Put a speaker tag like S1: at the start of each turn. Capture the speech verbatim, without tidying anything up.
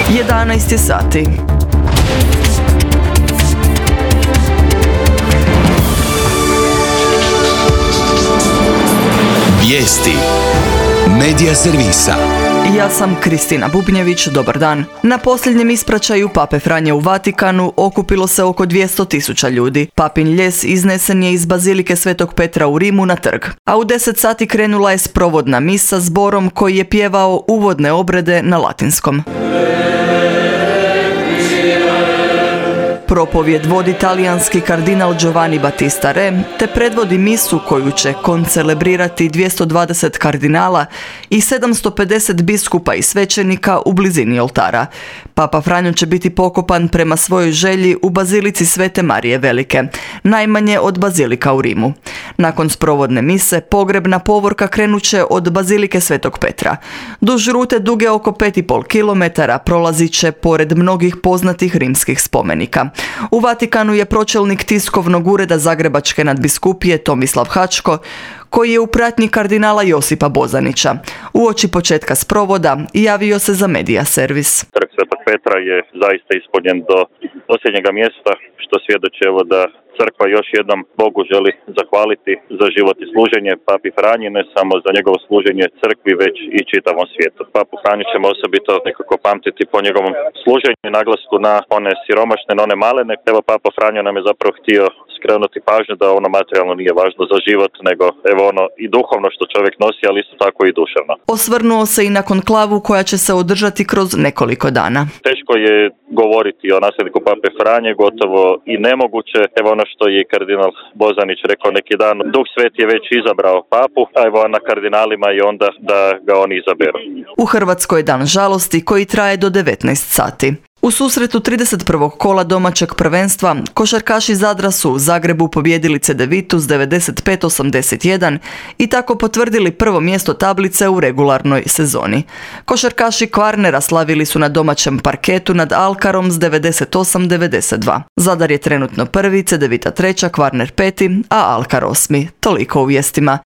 S1: jedanaest je sati.
S2: Vijesti Medija servisa.
S1: Ja sam Kristina Bubnjević, dobar dan. Na posljednjem ispraćaju Pape Franje u Vatikanu okupilo se oko dvjesto tisuća ljudi. Papin ljes iznesen je iz Bazilike Svetog Petra u Rimu na trg. A u deset sati krenula je sprovodna misa zborom koji je pjevao uvodne obrede na latinskom. Propovjed vodi talijanski kardinal Giovanni Battista Re, te predvodi misu koju će koncelebrirati dvjesto dvadeset kardinala i sedamsto pedeset biskupa i svećenika u blizini oltara. Papa Franjo će biti pokopan prema svojoj želji u Bazilici Svete Marije Velike, najmanje od bazilika u Rimu. Nakon sprovodne mise, pogrebna povorka krenuće od Bazilike Svetog Petra. Duž rute duge oko pet i pol kilometara prolazit će pored mnogih poznatih rimskih spomenika. U Vatikanu je pročelnik tiskovnog ureda Zagrebačke nadbiskupije Tomislav Hačko, koji je u pratnji kardinala Josipa Bozanića. Uoči početka sprovoda javio se za medija servis.
S3: Trg Svetog Petra je zaista ispunjen do posljednjega mjesta, što svjedoči evo da crkva još jednom Bogu želi zahvaliti za život i služenje Papi Franji, ne samo za njegovo služenje crkvi, već i čitavom svijetu. Papu Franju ćemo osobito nekako pamtiti po njegovom služenju i naglasku na one siromašne, na one malene. Evo, Papa Franjo nam je zapravo htio skrenuti pažnju da ono materijalno nije važno za život, nego evo ono i duhovno što čovjek nosi, ali isto tako i duševno.
S1: Osvrnuo se i na konklavu koja će se održati kroz nekoliko dana.
S3: Teško je govoriti o nasljedniku Pape Franje, gotovo i nemoguće. Evo ono što je kardinal Bozanić rekao neki dan, Duh Sveti je već izabrao papu, a evo na kardinalima je onda da ga oni izaberu.
S1: U Hrvatskoj je dan žalosti koji traje do devetnaest sati. U susretu trideset prvog kola domaćeg prvenstva košarkaši Zadra su u Zagrebu pobijedili Cedevitu s devedeset pet osamdeset jedan i tako potvrdili prvo mjesto tablice u regularnoj sezoni. Košarkaši Kvarnera slavili su na domaćem parketu nad Alkarom s devedeset osam devedeset dva. Zadar je trenutno prvi, Cedevita treća, Kvarner peti, a Alkar osmi. Toliko u vijestima.